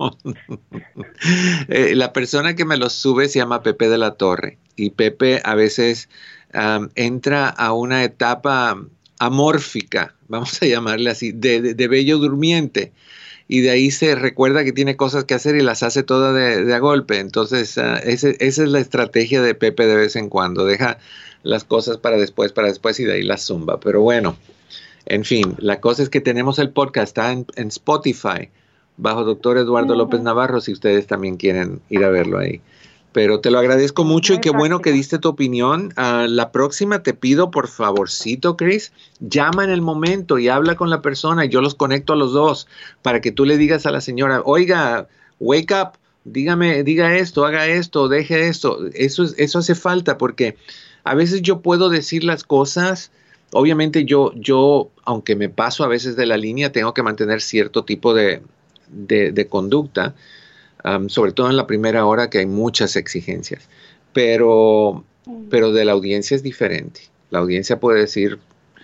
Eh, la persona que me lo sube se llama Pepe de la Torre y Pepe a veces um, entra a una etapa amórfica, vamos a llamarle así, de, de, de bello durmiente. Y de ahí se recuerda que tiene cosas que hacer y las hace todas de, de a golpe. Entonces, uh, ese, esa es la estrategia de Pepe de vez en cuando. Deja las cosas para después, para después y de ahí las zumba. Pero bueno, en fin, la cosa es que tenemos el podcast, está en, en Spotify. bajo doctor Eduardo Ujú. López Navarro, si ustedes también quieren ir a verlo ahí. Pero te lo agradezco mucho y Muy qué bueno que práctico. diste tu opinión. Ah, la próxima te pido, por favorcito, Chris, llama en el momento y habla con la persona y yo los conecto a los dos para que tú le digas a la señora, oiga, wake up, dígame, diga esto, haga esto, deje esto. Eso, es- eso hace falta porque a veces yo puedo decir las cosas. Obviamente yo, yo, aunque me paso a veces de la línea, tengo que mantener cierto tipo de, de, de conducta. Um, sobre todo en la primera hora que hay muchas exigencias, pero, pero de la audiencia es diferente. La audiencia puede decir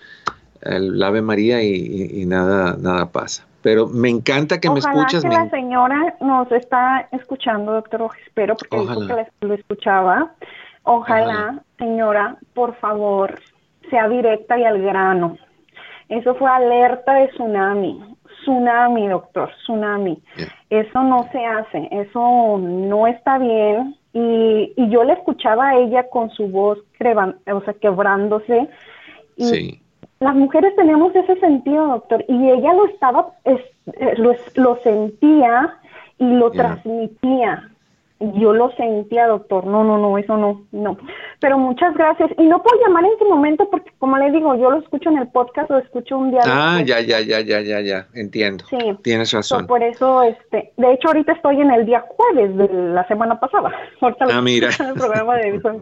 el Ave María y, y- y nada, nada pasa. Pero me encanta que me Ojalá escuchas. que me la en- señora nos está escuchando, doctor. Espero, porque dijo Ojalá. que la- lo escuchaba. Ojalá, Ojalá. señora, por favor, sea directa y al grano. Eso fue alerta de tsunami. Tsunami, doctor, tsunami. Yeah. Eso no se hace, eso no está bien. Y, y yo le escuchaba a ella con su voz crevan- o sea, quebrándose. Y Sí. las mujeres tenemos ese sentido, doctor, y ella lo estaba, es- eh, lo, es- lo sentía y lo Yeah. transmitía. Yo lo sentía, doctor. No, no, no, eso no, no. Pero muchas gracias. Y no puedo llamar en este momento porque, como le digo, yo lo escucho en el podcast, lo escucho un día Ah, después. ya, ya, ya, ya, ya, ya. Entiendo. Sí. Tienes So, razón. por eso, este, de hecho, ahorita estoy en el día jueves de la semana pasada. Ahorita lo Ah, mira. escucho en el programa de Visual.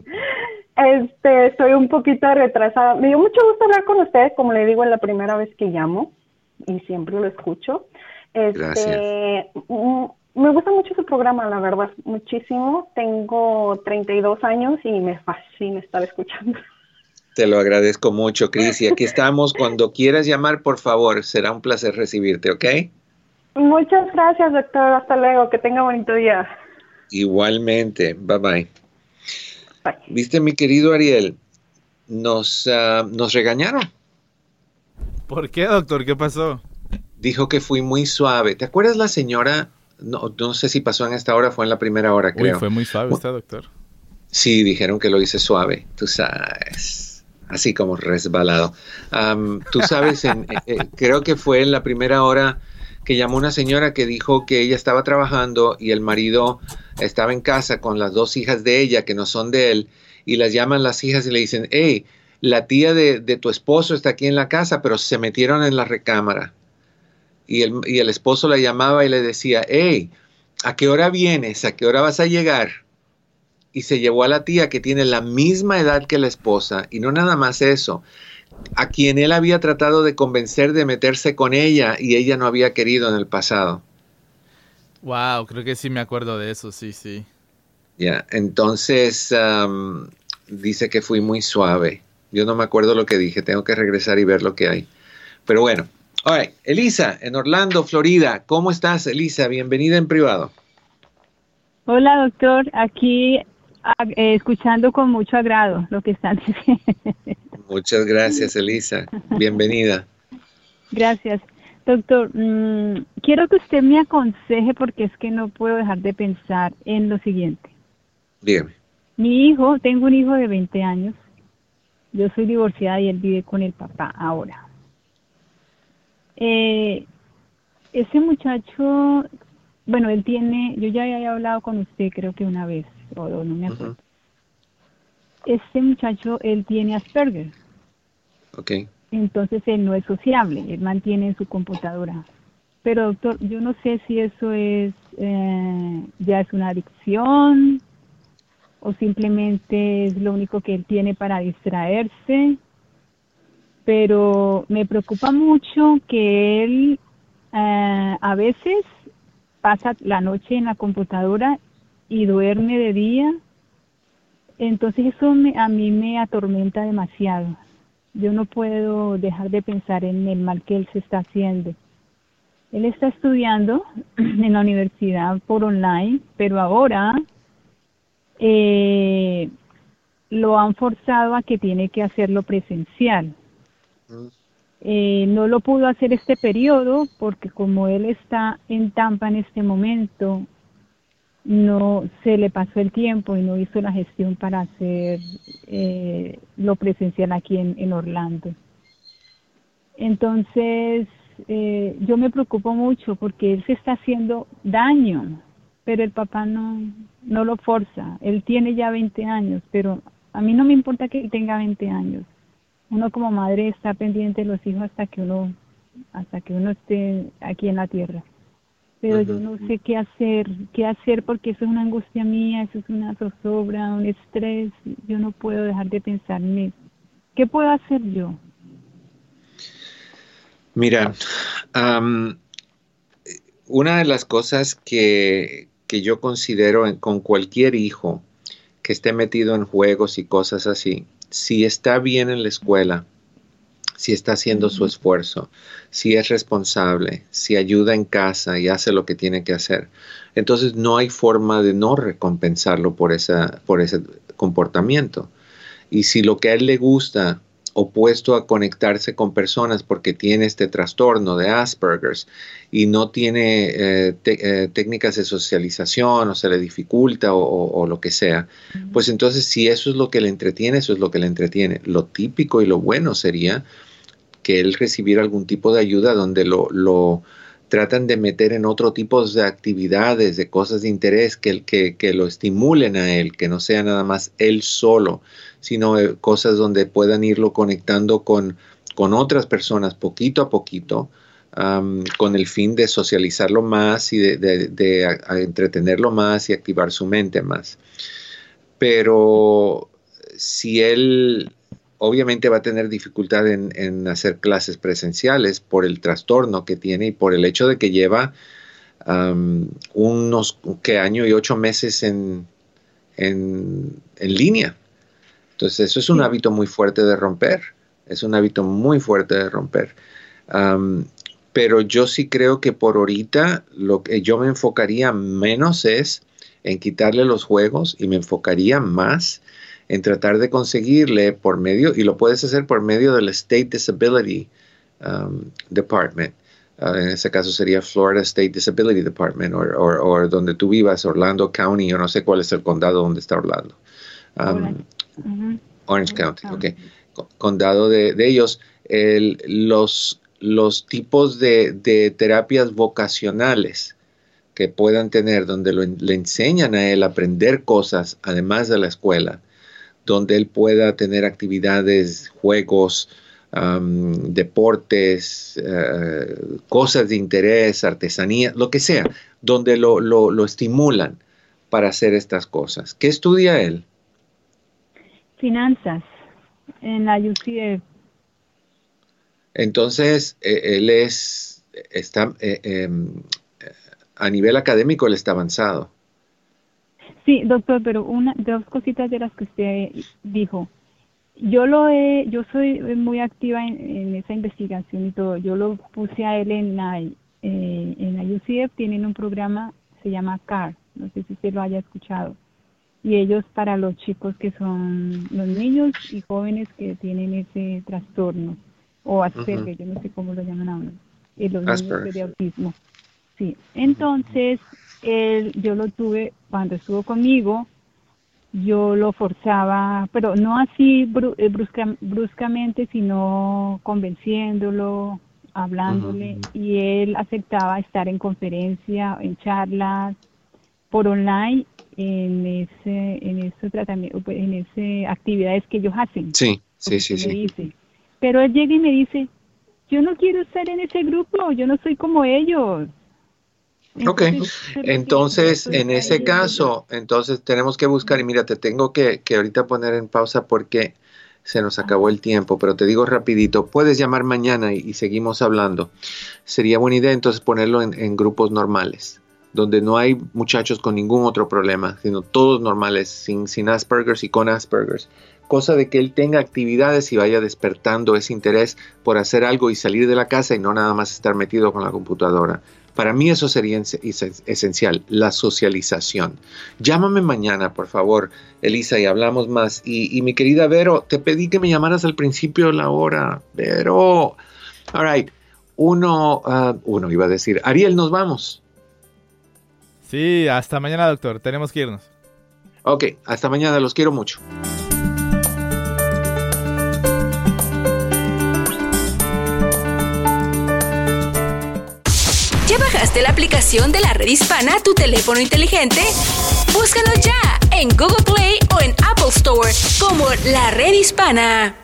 Este, estoy un poquito retrasada. Me dio mucho gusto hablar con ustedes, como le digo, es la primera vez que llamo y siempre lo escucho. Este, Gracias. mm, me gusta mucho su programa, la verdad, muchísimo. Tengo treinta y dos años y me fascina estar escuchando. Te lo agradezco mucho, Chris. Y aquí estamos. Cuando quieras llamar, por favor, será un placer recibirte, ¿ok? Muchas gracias, doctor. Hasta luego. Que tenga bonito día. Igualmente. Bye bye. Viste, mi querido Ariel, nos, ah, nos regañaron. ¿Por qué, doctor? ¿Qué pasó? Dijo que fui muy suave. ¿Te acuerdas la señora? No, no sé si pasó en esta hora, fue en la primera hora, Uy, creo. fue muy suave usted, doctor. Sí, dijeron que lo hice suave, tú sabes, así como resbalado. Am, tú sabes, en- eh, eh, creo que fue en la primera hora que llamó una señora que dijo que ella estaba trabajando y el marido estaba en casa con las dos hijas de ella que no son de él y las llaman las hijas y le dicen, hey, la tía de, de tu esposo está aquí en la casa, pero se metieron en la recámara. Y el, y el esposo la llamaba y le decía, hey, ¿a qué hora vienes? ¿A qué hora vas a llegar? Y se llevó a la tía que tiene la misma edad que la esposa, y no nada más eso, a quien él había tratado de convencer de meterse con ella y ella no había querido en el pasado. Wow, creo que sí me acuerdo de eso, sí, sí. Ya, entonces um, dice que fui muy suave. Yo no me acuerdo lo que dije, tengo que regresar y ver lo que hay. Pero bueno, all right. Elisa, en Orlando, Florida, ¿cómo estás, Elisa? Bienvenida en privado. Hola, doctor. Aquí a- eh, escuchando con mucho agrado lo que están diciendo. Muchas gracias, Elisa. Bienvenida. Gracias. Doctor, mm, quiero que usted me aconseje porque es que no puedo dejar de pensar en lo siguiente. Dígame. Mi hijo, tengo un hijo de veinte años. Yo soy divorciada y él vive con el papá ahora. Eh, ese muchacho, bueno, él tiene, yo ya había hablado con usted creo que una vez, o no me acuerdo. Ujú. Este muchacho, él tiene Asperger. Ok. Entonces él no es sociable, él mantiene en su computadora. Pero doctor, yo no sé si eso es eh, ya es una adicción o simplemente es lo único que él tiene para distraerse. Pero me preocupa mucho que él eh, a veces pasa la noche en la computadora y duerme de día. Entonces eso me, a mí me atormenta demasiado. Yo no puedo dejar de pensar en el mal que él se está haciendo. Él está estudiando en la universidad por online, pero ahora eh, lo han forzado a que tiene que hacerlo presencial. Eh, no lo pudo hacer este periodo porque como él está en Tampa en este momento, no se le pasó el tiempo y no hizo la gestión para hacer eh, lo presencial aquí en, en Orlando. Entonces, eh, yo me preocupo mucho porque él se está haciendo daño, pero el papá no, no lo forza. Él tiene ya veinte años, pero a mí no me importa que él tenga veinte años. Uno como madre está pendiente de los hijos hasta que uno, hasta que uno esté aquí en la tierra. Pero uh-huh. yo no sé qué hacer, qué hacer porque eso es una angustia mía, eso es una zozobra, un estrés. Yo no puedo dejar de pensar en eso. ¿Qué puedo hacer yo? Mira, um, una de las cosas que, que yo considero en, con cualquier hijo que esté metido en juegos y cosas así, si está bien en la escuela, si está haciendo su esfuerzo, si es responsable, si ayuda en casa y hace lo que tiene que hacer, entonces no hay forma de no recompensarlo por, esa, por ese comportamiento. Y si lo que a él le gusta, opuesto a conectarse con personas porque tiene este trastorno de Asperger's y no tiene eh, te, eh, técnicas de socialización o se le dificulta o, o, o lo que sea, uh-huh. pues entonces si eso es lo que le entretiene, eso es lo que le entretiene. Lo típico y lo bueno sería que él recibiera algún tipo de ayuda donde lo, lo tratan de meter en otro tipo de actividades, de cosas de interés que, que, que lo estimulen a él, que no sea nada más él solo, sino eh, cosas donde puedan irlo conectando con, con otras personas poquito a poquito, um, con el fin de socializarlo más y de, de, de a, a entretenerlo más y activar su mente más. Pero si él obviamente va a tener dificultad en, en hacer clases presenciales por el trastorno que tiene y por el hecho de que lleva um, unos ¿qué, año y ocho meses en, en, en línea. Entonces eso es un hábito muy fuerte de romper, es un hábito muy fuerte de romper. Um, pero yo sí creo que por ahorita lo que yo me enfocaría menos es en quitarle los juegos y me enfocaría más en tratar de conseguirle por medio, y lo puedes hacer por medio del State Disability um, Department. Uh, en ese caso sería Florida State Disability Department o donde tú vivas, Orlando County, yo no sé cuál es el condado donde está Orlando. Um, Uh-huh. Orange County, ok. Condado de, de ellos. El, los, los tipos de, de terapias vocacionales que puedan tener, donde lo, le enseñan a él a aprender cosas, además de la escuela, donde él pueda tener actividades, juegos, um, deportes, uh, cosas de interés, artesanía, lo que sea, donde lo, lo, lo estimulan para hacer estas cosas. ¿Qué estudia él? Finanzas en la U C F. Entonces, eh, él es, está, eh, eh, a nivel académico, él está avanzado. Sí, doctor, pero una, dos cositas de las que usted dijo. Yo lo he, yo soy muy activa en, en esa investigación y todo. Yo lo puse a él en la, eh, en la U C F, tienen un programa, se llama C A R, no sé si usted lo haya escuchado. Y ellos para los chicos que son los niños y jóvenes que tienen ese trastorno o Asperger, uh-huh. yo no sé cómo lo llaman ahora, y los Asperger. Niños de autismo. Sí, entonces él, yo lo tuve cuando estuvo conmigo, yo lo forzaba, pero no así bru- brusca, bruscamente, sino convenciéndolo, hablándole, uh-huh. y él aceptaba estar en conferencia, en charlas, por online, en ese en ese tratamiento, en ese actividades que ellos hacen. Sí, sí, sí, sí. Dice. Pero él llega y me dice, yo no quiero estar en ese grupo, yo no soy como ellos. Ok, entonces en ese caso, entonces tenemos que buscar, y mira, te tengo que, que ahorita poner en pausa porque se nos acabó el tiempo, pero te digo rapidito, puedes llamar mañana y, y seguimos hablando. Sería buena idea entonces ponerlo en, en grupos normales, donde no hay muchachos con ningún otro problema, sino todos normales, sin, sin Asperger's y con Asperger's. Cosa de que él tenga actividades y vaya despertando ese interés por hacer algo y salir de la casa y no nada más estar metido con la computadora. Para mí eso sería esencial, la socialización. Llámame mañana, por favor, Elisa, y hablamos más. Y, y mi querida Vero, te pedí que me llamaras al principio de la hora. Vero, all right, uno, uh, uno iba a decir, Ariel, nos vamos. Sí, hasta mañana, doctor. Tenemos que irnos. Ok, hasta mañana. Los quiero mucho. descargaste la aplicación de la Red Hispana a tu teléfono inteligente? Búscanos ya en Google Play o en Apple Store como la Red Hispana.